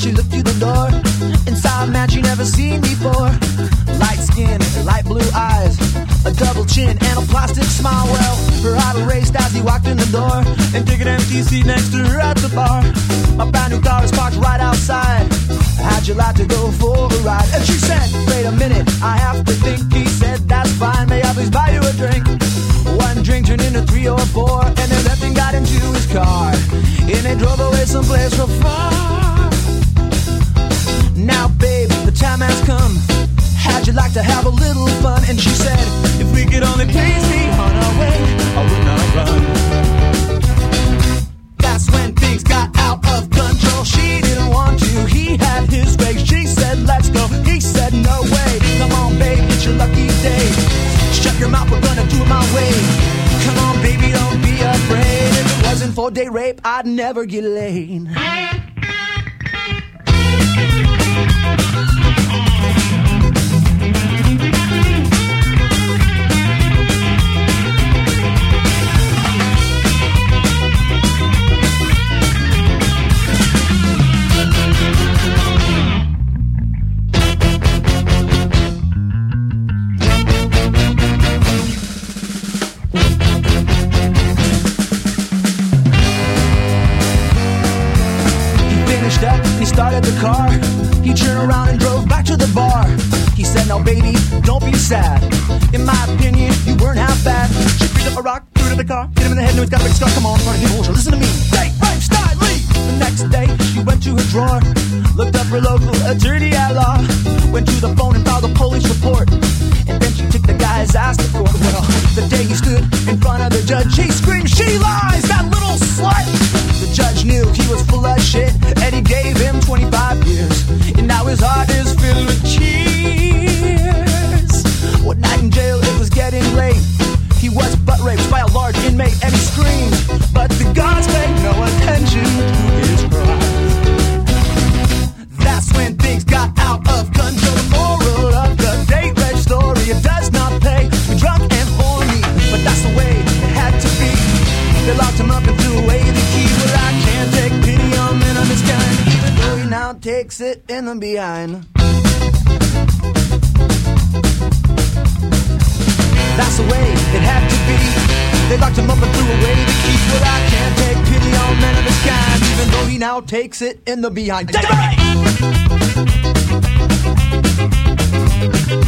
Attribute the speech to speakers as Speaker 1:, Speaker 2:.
Speaker 1: she looked through the door. Inside, man, she never seen before. Light skin, light blue eyes, a double chin and a plastic smile. Well, her heart raced as he walked in the door and took an empty seat next to her at the bar. My brand new car is parked right outside. How'd you like to go for a ride? And she said, wait a minute, I have to think. He said, that's fine, may I please buy you a drink? One drink turned into 3 or 4, and then left and got into his car, and they drove away someplace real far. Now babe, the time has come. How'd you like to have a little fun? And she said, if we could only please be on our way, I would not run. That's when things got out of control. She didn't want to, he had his way. She said, let's go, he said, no way. Come on babe, it's your lucky day. Shut your mouth, we're gonna do it my way. Come on baby, don't be afraid. If it wasn't for date rape, I'd never get laid. Started the car, he turned around and drove back to the bar. He said, now baby, don't be sad. In my opinion, you weren't half bad. She picked up a rock, threw it in the car, hit him in the head, now he's got a big scar. Come on, party people, listen to me. Great, right, style, lead. The next day, she went to her drawer, looked up her local attorney at law, went to the phone and filed a police report, and then she took the guy's ass to court. Well, the day he stood in front of the judge, he screamed, she lies, that little slut. The judge knew he was full of shit, and he gave him 25 years, and now his heart is filled with tears. One night in jail, it was getting late. He was butt raped by a large inmate, and he screamed, but the guards paid no attention to his cries. That's when things got out of control. The moral of the date rape story, it does not pay to be drunk and horny, but that's the way it had to be. They locked him up and threw away the key. Well, I can't take pity on men of this kind, even though he now takes it in the behind. That's the way it had to be. They locked him up and threw away the key. Well, I can't take pity on men of this kind, even though he now takes it in the behind. David!